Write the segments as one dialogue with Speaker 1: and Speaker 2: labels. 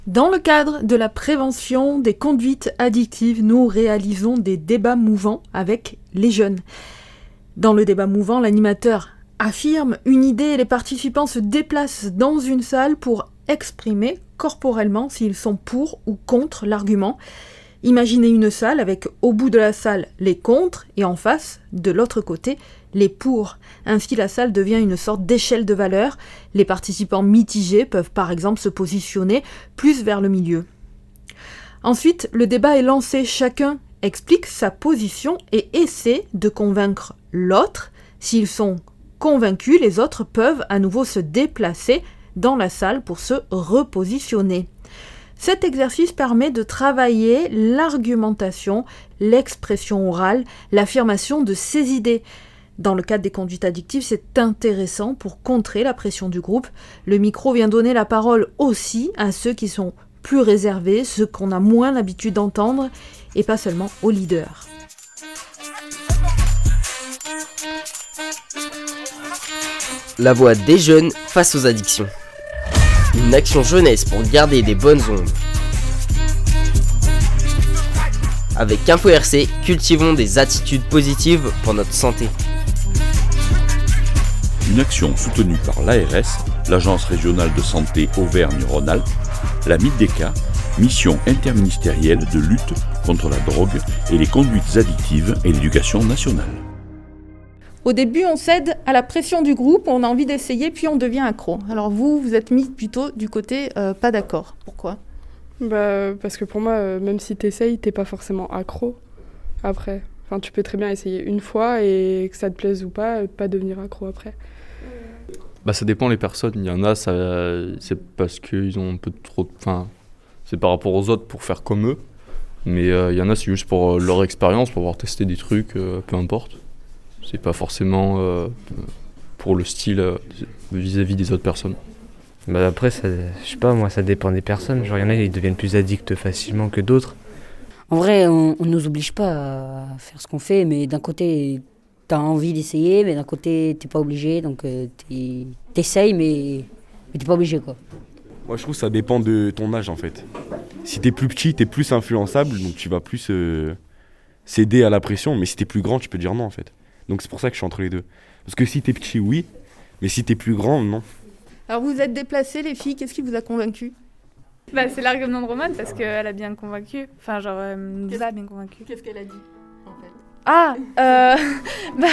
Speaker 1: Dans le cadre de la prévention des conduites addictives, nous réalisons des débats mouvants avec les jeunes. Dans le débat mouvant, l'animateur affirme une idée et les participants se déplacent dans une salle pour exprimer corporellement s'ils sont pour ou contre l'argument. Imaginez une salle avec au bout de la salle les contre et en face, de l'autre côté, les pour. Ainsi, la salle devient une sorte d'échelle de valeurs. Les participants mitigés peuvent par exemple se positionner plus vers le milieu. Ensuite, le débat est lancé. Chacun explique sa position et essaie de convaincre l'autre. S'ils sont convaincus, les autres peuvent à nouveau se déplacer dans la salle pour se repositionner. Cet exercice permet de travailler l'argumentation, l'expression orale, l'affirmation de ses idées. Dans le cadre des conduites addictives, c'est intéressant pour contrer la pression du groupe. Le micro vient donner la parole aussi à ceux qui sont plus réservés, ceux qu'on a moins l'habitude d'entendre, et pas seulement aux leaders.
Speaker 2: La voix des jeunes face aux addictions. Une action jeunesse pour garder des bonnes ondes. Avec Info RC, cultivons des attitudes positives pour notre santé.
Speaker 3: Une action soutenue par l'ARS, l'Agence régionale de santé Auvergne-Rhône-Alpes, la MIDECA, mission interministérielle de lutte contre la drogue et les conduites addictives et l'éducation nationale.
Speaker 1: Au début, on cède à la pression du groupe, on a envie d'essayer, puis on devient accro. Alors vous êtes mis plutôt du côté pas d'accord. Pourquoi ?
Speaker 4: Parce que pour moi, même si t'essayes, t'es pas forcément accro après. Enfin, tu peux très bien essayer une fois et que ça te plaise ou pas devenir accro après.
Speaker 5: Ça dépend les personnes. Il y en a, c'est parce qu'ils ont un peu trop... Enfin, c'est par rapport aux autres pour faire comme eux. Mais il y en a, c'est juste pour leur expérience, pour avoir testé des trucs, peu importe. C'est pas forcément pour le style vis-à-vis des autres personnes.
Speaker 6: Après, je sais pas, moi, ça dépend des personnes. Genre, il y en a, ils deviennent plus addicts facilement que d'autres.
Speaker 7: En vrai, on nous oblige pas à faire ce qu'on fait, mais d'un côté, t'as envie d'essayer, mais d'un côté, t'es pas obligé, donc t'essayes, mais t'es pas obligé, quoi.
Speaker 8: Moi, je trouve que ça dépend de ton âge, en fait. Si t'es plus petit, t'es plus influençable, donc tu vas plus céder à la pression, mais si t'es plus grand, tu peux dire non, en fait. Donc c'est pour ça que je suis entre les deux. Parce que si t'es petit, oui, mais si t'es plus grand, non.
Speaker 1: Alors vous êtes déplacées, les filles, qu'est-ce qui vous a convaincu ?
Speaker 9: C'est l'argument de Romane, parce qu'elle a bien convaincu. Enfin, genre, Lisa a bien convaincu.
Speaker 1: Qu'est-ce qu'elle a dit, en fait ?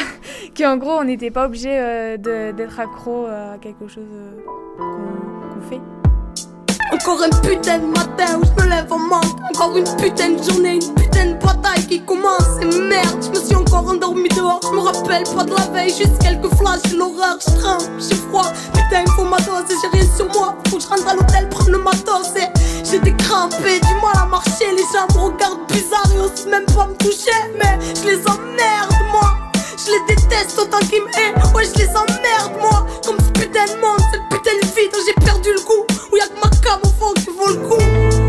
Speaker 9: Qu'en gros, on n'était pas obligé d'être accro à quelque chose qu'on fait.
Speaker 10: Encore un putain de matin où je me lève en manque. Encore une putain de journée, une putain de bataille qui commence. Et merde, je me suis encore endormi dehors. Je me rappelle pas de la veille, juste quelques flashs. J'ai l'horreur, je tremble, j'ai froid. Putain, il faut ma dose et j'ai rien sur moi. Faut que je rentre à l'hôtel, prendre le matos. Et j'ai des crampés, du mal à marcher. Les gens me regardent bizarre et osent même pas me toucher. Mais je les emmerde, moi. Je les déteste autant qu'ils m'aiment. Ouais, je les emmerde, moi. Comme ce putain de monde, cette putain de vie dont j'ai perdu le goût. Où y'a que ma cam au fond qui vaut le coup.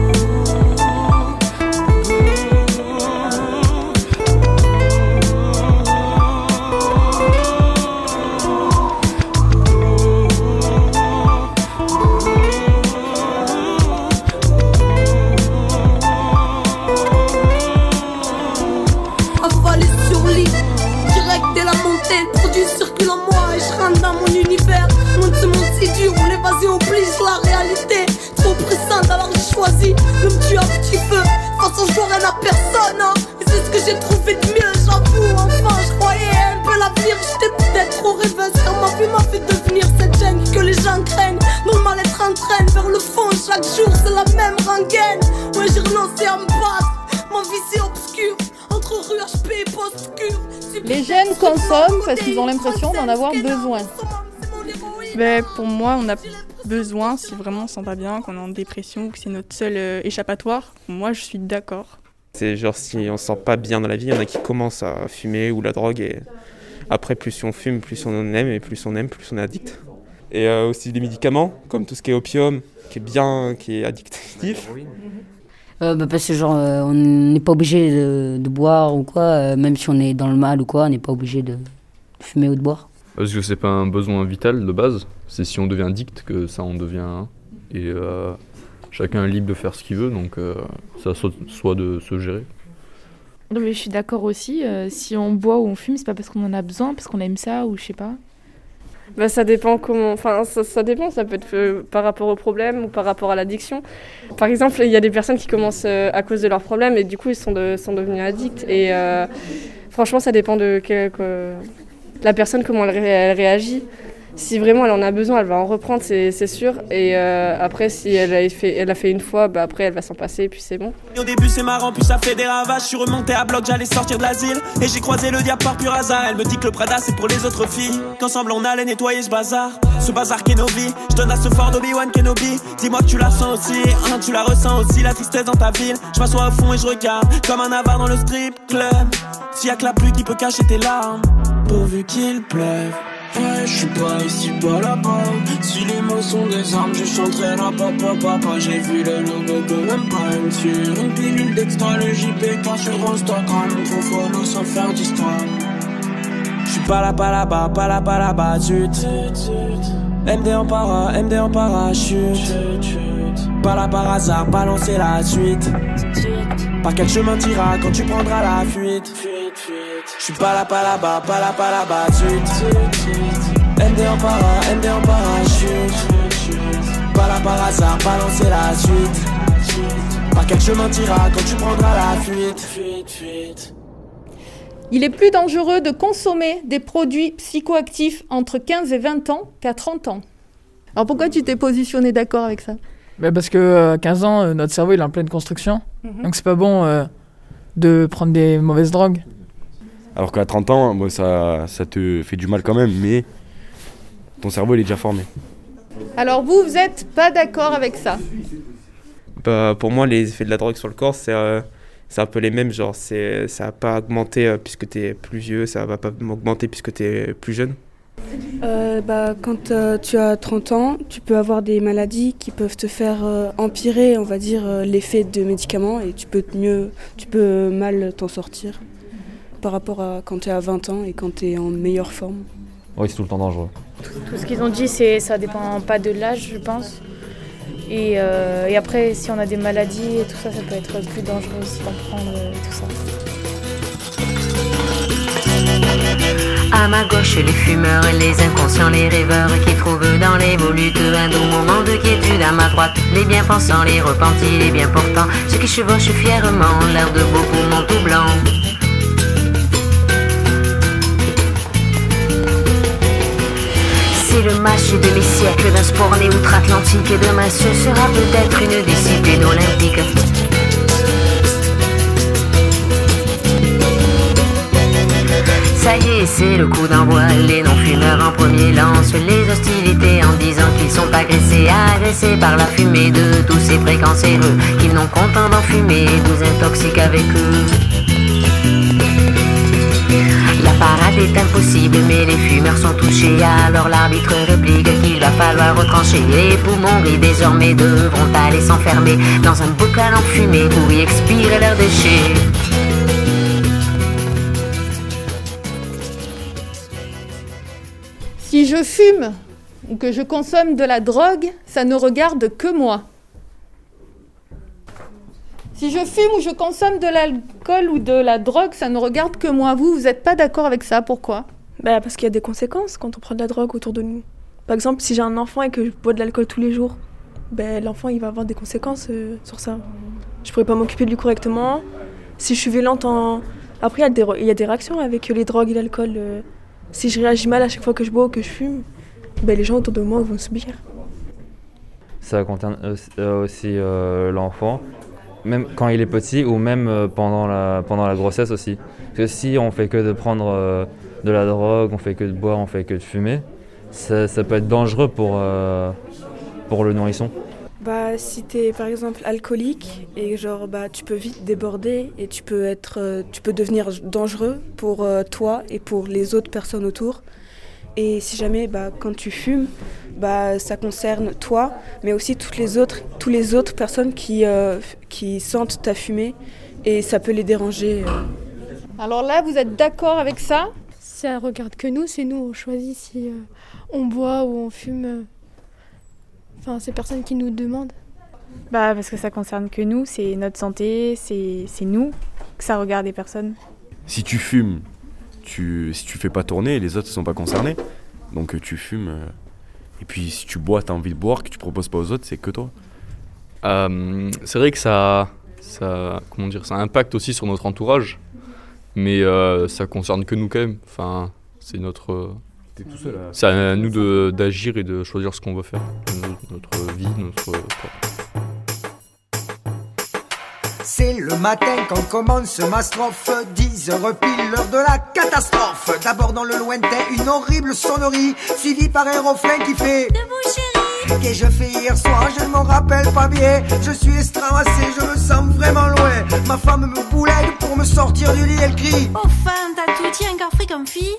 Speaker 10: Avalé sur lit, direct dès la montée. Le produit circule en moi et je rentre dans mon univers. Loin de ce monde si dur où l'évasion oblige la réalité. Trop pressante alors j'ai choisi de me tuer un petit peu. De toute façon je vois rien à personne, hein. Et c'est ce que j'ai trouvé de mieux, j'avoue. Enfin je croyais un peu l'avenir. J'étais peut-être trop rêveuse car ma vie m'a fait devenir cette gêne que les gens craignent. Dont le mal-être entraîne vers le fond. Chaque jour c'est la même rengaine. Ouais j'ai renoncé à me battre. Ma vie c'est obscure. Entre rue HP et post-cure.
Speaker 1: Les jeunes consomment parce qu'ils ont l'impression d'en avoir besoin.
Speaker 4: Pour moi, on a besoin, si vraiment on se sent pas bien, qu'on est en dépression ou que c'est notre seul échappatoire. Moi, je suis d'accord.
Speaker 11: C'est genre si on se sent pas bien dans la vie, il y en a qui commencent à fumer ou la drogue et après plus on fume, plus on en aime et plus on aime, plus on est addict. Et aussi les médicaments, comme tout ce qui est opium, qui est addictif.
Speaker 7: Parce que genre, on n'est pas obligé de boire ou quoi, même si on est dans le mal ou quoi, on n'est pas obligé de fumer ou de boire.
Speaker 5: Parce que c'est pas un besoin vital de base, c'est si on devient addict que ça en devient un. Et chacun est libre de faire ce qu'il veut, donc ça soit de se gérer.
Speaker 12: Non mais je suis d'accord aussi, si on boit ou on fume, c'est pas parce qu'on en a besoin, parce qu'on aime ça ou je sais pas.
Speaker 4: Bah, ça dépend comment. Enfin, ça dépend. Ça peut être par rapport au problème ou par rapport à l'addiction. Par exemple, il y a des personnes qui commencent à cause de leurs problèmes et du coup, ils sont devenus addicts. Et franchement, ça dépend de la personne, comment elle réagit. Si vraiment elle en a besoin, elle va en reprendre, c'est sûr. Et après, si elle a fait une fois, bah après elle va s'en passer et puis c'est bon.
Speaker 13: Au début c'est marrant, puis ça fait des ravages. Je suis remonté à bloc, j'allais sortir de l'asile. Et j'ai croisé le diable par pur hasard. Elle me dit que le Prada c'est pour les autres filles. Qu'ensemble on allait nettoyer ce bazar qu'est nos vies. Je donne à ce fort d'Obi-Wan Kenobi. Dis-moi que tu la sens aussi, hein, tu la ressens aussi. La tristesse dans ta ville. Je m'assois au fond et je regarde comme un avare dans le strip club. S'il y a que la pluie qui peut cacher tes larmes, pourvu qu'il pleuve. Ouais, je suis pas ici, pas là-bas. Si les mots sont des armes, je chanterai là, papa. J'ai vu le logo comme Prime sur une pilule d'extra, le JPK sur Instagram. Faut follow sans faire d'histoire. Je suis pas là-bas, zut. MD en parachute. Pas là par hasard, balancer la suite. Par quel chemin t'iras quand tu prendras la fuite? Je suis pas là-bas, zut. MD en parachute. Pas là par hasard, balancer la suite. Par quel chemin t'iras quand tu prendras la fuite?
Speaker 1: Il est plus dangereux de consommer des produits psychoactifs entre 15 et 20 ans qu'à 30 ans. Alors pourquoi tu t'es positionné d'accord avec ça ?
Speaker 14: Parce que à 15 ans, notre cerveau il est en pleine construction. Donc c'est pas bon de prendre des mauvaises drogues.
Speaker 8: Alors qu'à 30 ans, moi, ça te fait du mal quand même, mais ton cerveau il est déjà formé.
Speaker 1: Alors vous êtes pas d'accord avec ça ?
Speaker 11: Bah, pour moi, les effets de la drogue sur le corps, c'est un peu les mêmes. Genre, ça va pas augmenter puisque t'es plus vieux, ça va pas augmenter puisque t'es plus jeune.
Speaker 15: Quand tu as 30 ans, tu peux avoir des maladies qui peuvent te faire empirer, on va dire, l'effet de médicaments et tu peux mal t'en sortir par rapport à quand tu es à 20 ans et quand tu es en meilleure forme.
Speaker 5: Oui, c'est tout le temps dangereux.
Speaker 12: Tout ce qu'ils ont dit, ça dépend pas de l'âge, je pense. Et après, si on a des maladies et tout ça, ça peut être plus dangereux aussi d'en prendre et tout ça.
Speaker 16: À ma gauche, les fumeurs, les inconscients, les rêveurs qui trouvent dans les volutes un doux moment de quiétude. À ma droite, les bien pensants, les repentis, les bien portants, ceux qui chevauchent fièrement l'air de beaux poumons tout blancs. C'est le match de demi-siècle d'un sport né outre-Atlantique et demain ce sera peut-être une discipline olympique. Ça y est, c'est le coup d'envoi, les non-fumeurs en premier lancent les hostilités en disant qu'ils sont agressés par la fumée de tous ces précancéreux, qu'ils n'ont content d'en fumer, vous intoxiquent avec eux. La parade est impossible, mais les fumeurs sont touchés, alors l'arbitre réplique qu'il va falloir retrancher. Les poumons gris désormais devront aller s'enfermer dans un bocal enfumé pour y expirer leurs déchets.
Speaker 1: Si je fume ou que je consomme de la drogue, ça ne regarde que moi. Si je fume ou je consomme de l'alcool ou de la drogue, ça ne regarde que moi. Vous n'êtes pas d'accord avec ça, pourquoi ?
Speaker 17: Parce qu'il y a des conséquences quand on prend de la drogue autour de nous. Par exemple, si j'ai un enfant et que je bois de l'alcool tous les jours, l'enfant il va avoir des conséquences sur ça. Je pourrais pas m'occuper de lui correctement. Si je suis violente Après, il y a des réactions avec les drogues et l'alcool. Si je réagis mal à chaque fois que je bois ou que je fume, les gens autour de moi vont subir.
Speaker 6: Ça concerne aussi l'enfant, même quand il est petit ou même pendant la grossesse aussi. Parce que si on fait que de prendre de la drogue, on fait que de boire, on fait que de fumer, ça peut être dangereux pour le nourrisson.
Speaker 17: Si t'es par exemple alcoolique et tu peux vite déborder et tu peux devenir dangereux pour toi et pour les autres personnes autour. Et si jamais quand tu fumes, ça concerne toi, mais aussi toutes les autres personnes qui sentent ta fumée et ça peut les déranger.
Speaker 1: Alors là, vous êtes d'accord avec ça ?
Speaker 18: Ça regarde que nous, c'est nous on choisit si on boit ou on fume. C'est personne qui nous demande.
Speaker 9: Parce que ça concerne que nous, c'est notre santé, c'est nous que ça regarde les personnes.
Speaker 8: Si tu fumes, si tu fais pas tourner, les autres ne sont pas concernés. Donc tu fumes. Et puis si tu bois, tu as envie de boire, que tu proposes pas aux autres, c'est que toi.
Speaker 5: C'est vrai que ça impacte aussi sur notre entourage, mais ça concerne que nous quand même. Enfin, c'est notre.
Speaker 8: T'es tout seul
Speaker 5: c'est à nous d'agir et de choisir ce qu'on veut faire, notre vie, notre.
Speaker 19: C'est le matin quand commence ma strophe, 10h pile, l'heure de la catastrophe. D'abord dans le lointain, une horrible sonnerie, suivie par un refrain qui fait Debout chérie. Qu'ai-je fait hier soir, je ne m'en rappelle pas bien. Je suis estrassé, je me sens vraiment loin. Ma femme me boulegue pour me sortir du lit, elle crie
Speaker 20: Enfin, t'as tout dit, encore free comme fille.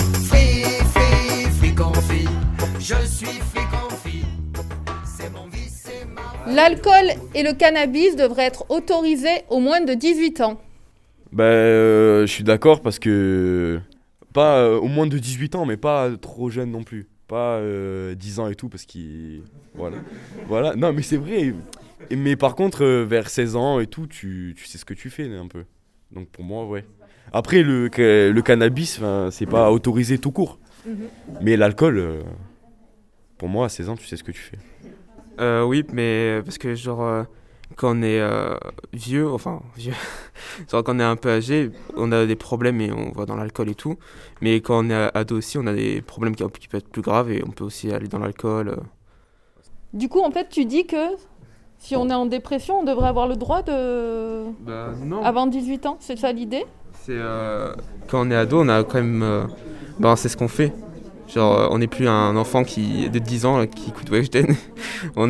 Speaker 19: Free confit. Je suis free confit. C'est mon vie, c'est ma...
Speaker 1: L'alcool et le cannabis devraient être autorisés aux moins de 18 ans.
Speaker 8: Je suis d'accord parce que... Pas au moins de 18 ans, mais pas trop jeune non plus. Pas 10 ans et tout, parce qu'il... Voilà. Non, mais c'est vrai. Mais par contre, vers 16 ans et tout, tu sais ce que tu fais un peu. Donc pour moi, ouais. Après, le cannabis, c'est pas autorisé tout court. Mais l'alcool, pour moi, à 16 ans, tu sais ce que tu fais.
Speaker 11: Oui, mais parce que quand on est vieux, genre quand on est un peu âgé, on a des problèmes et on va dans l'alcool et tout. Mais quand on est ado aussi, on a des problèmes qui peuvent être plus graves et on peut aussi aller dans l'alcool.
Speaker 1: Du coup, en fait, tu dis que si on est en dépression, on devrait avoir le droit de...
Speaker 11: non.
Speaker 1: Avant 18 ans, c'est ça l'idée ?
Speaker 11: C'est quand on est ado, on a quand même... c'est ce qu'on fait. Genre, on n'est plus un enfant de 10 ans qui écoute Weshden. on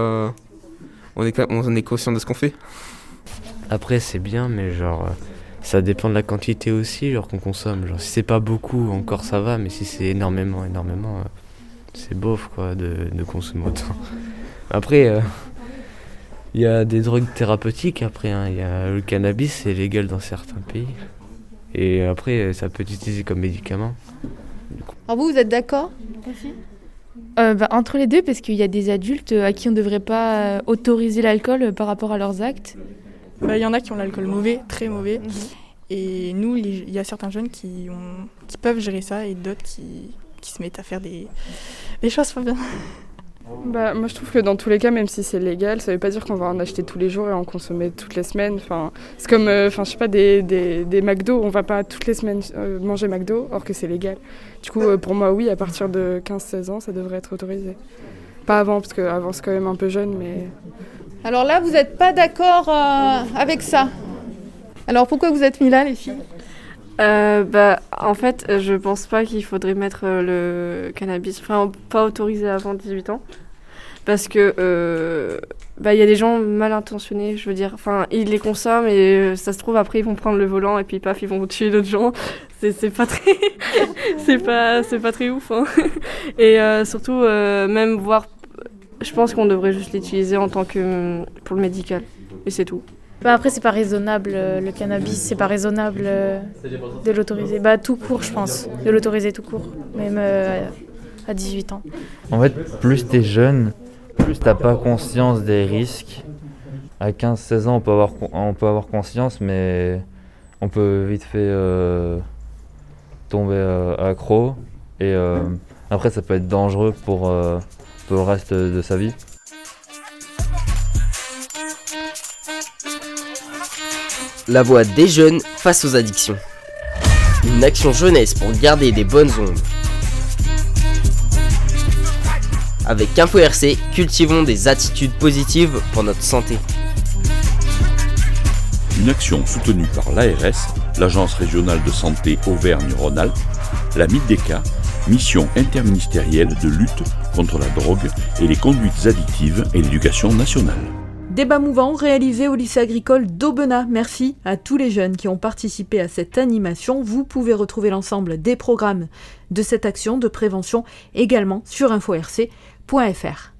Speaker 11: est conscient de ce qu'on fait.
Speaker 6: Après, c'est bien, mais ça dépend de la quantité aussi qu'on consomme. Si c'est pas beaucoup, encore ça va, mais si c'est énormément, c'est bof quoi de consommer autant. Après, il y a des drogues thérapeutiques. Après, il y a le cannabis, c'est légal dans certains pays. Et après, ça peut être utilisé comme médicament.
Speaker 1: Alors vous êtes d'accord aussi ?
Speaker 12: Entre les deux, parce qu'il y a des adultes à qui on ne devrait pas autoriser l'alcool par rapport à leurs actes.
Speaker 21: Il y en a qui ont l'alcool mauvais, très mauvais. Et nous, il y a certains jeunes qui peuvent gérer ça et d'autres qui se mettent à faire des choses pas bien.
Speaker 4: Moi je trouve que dans tous les cas, même si c'est légal, ça veut pas dire qu'on va en acheter tous les jours et en consommer toutes les semaines. C'est comme je sais pas, des McDo, on va pas toutes les semaines manger McDo, or que c'est légal. Du coup pour moi oui, à partir de 15-16 ans ça devrait être autorisé. Pas avant, parce qu'avant c'est quand même un peu jeune, mais...
Speaker 1: Alors là vous n'êtes pas d'accord avec ça. Alors pourquoi vous êtes mis là les filles ?
Speaker 4: En fait, je pense pas qu'il faudrait mettre le cannabis, pas autorisé avant 18 ans, parce que y a des gens mal intentionnés, je veux dire, ils les consomment et ça se trouve après ils vont prendre le volant et puis paf ils vont tuer d'autres gens. C'est pas très, c'est pas très ouf. Et surtout même voir, je pense qu'on devrait juste l'utiliser en tant que pour le médical et c'est tout.
Speaker 12: Après, c'est pas raisonnable, le cannabis, c'est pas raisonnable de l'autoriser. Tout court, je pense, de l'autoriser tout court, même à 18 ans.
Speaker 6: En fait, plus t'es jeune, plus t'as pas conscience des risques. À 15-16 ans, on peut avoir conscience, mais on peut vite fait tomber accro. Et après, ça peut être dangereux pour le reste de sa vie.
Speaker 2: La voix des jeunes face aux addictions. Une action jeunesse pour garder des bonnes ondes. Avec Info RC, cultivons des attitudes positives pour notre santé.
Speaker 3: Une action soutenue par l'ARS, l'Agence régionale de santé Auvergne-Rhône-Alpes, la MIDECA, mission interministérielle de lutte contre la drogue et les conduites addictives et l'éducation nationale.
Speaker 1: Débat mouvant réalisé au lycée agricole d'Aubenas. Merci à tous les jeunes qui ont participé à cette animation. Vous pouvez retrouver l'ensemble des programmes de cette action de prévention également sur info-rc.fr.